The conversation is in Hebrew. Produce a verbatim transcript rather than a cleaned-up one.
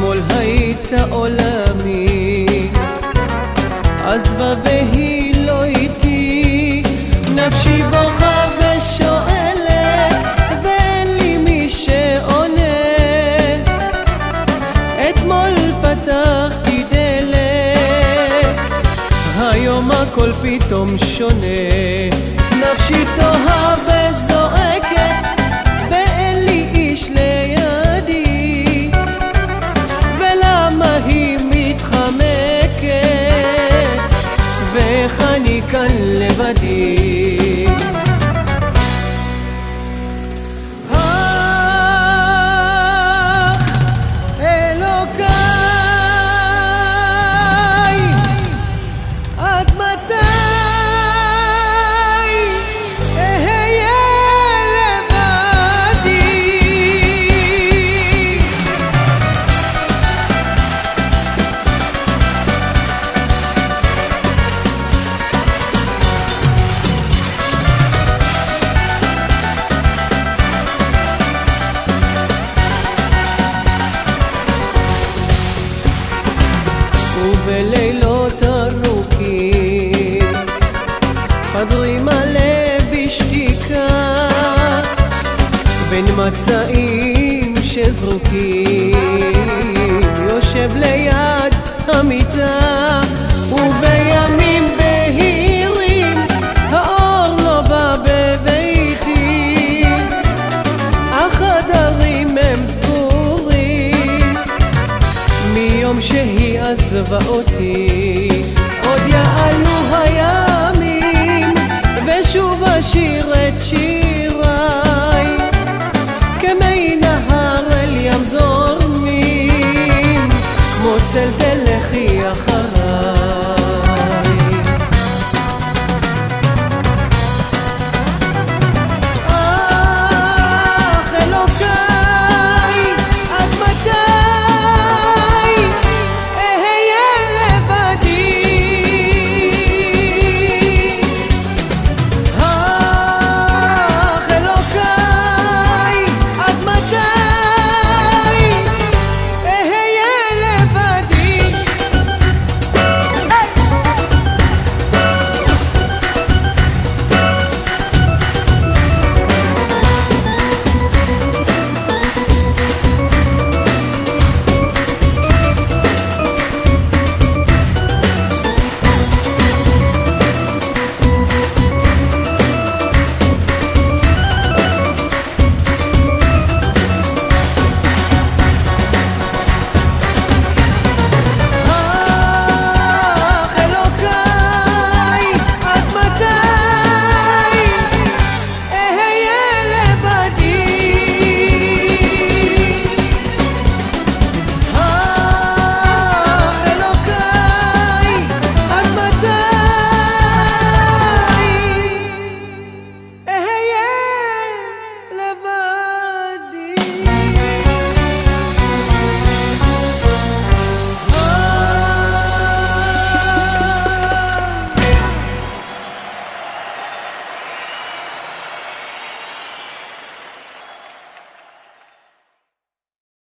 הכל היית עולמי, עזבה והיא לא איתי, נפשי בוכה ושואלת ואין לי מי שעונה. אתמול פתחתי דלת, היום הכל פתאום שונה, נפשי תוהה וזועקת ואין לי איש לידי, ולמה היא מתחמקת ואיך אני כאן לבדי. ובלילות ארוכים חדרי מלא בשתיקה, בין מצעים שזרוקים יושב ליד המיטה, ובימים בהירים האור לא בא בביתי, החדרים הם סגורים מיום שהיא עזבה אותי. עוד יעלו הימים ושוב אשיר את שיריי, כמי נהר אל ים זורמים, כמו צל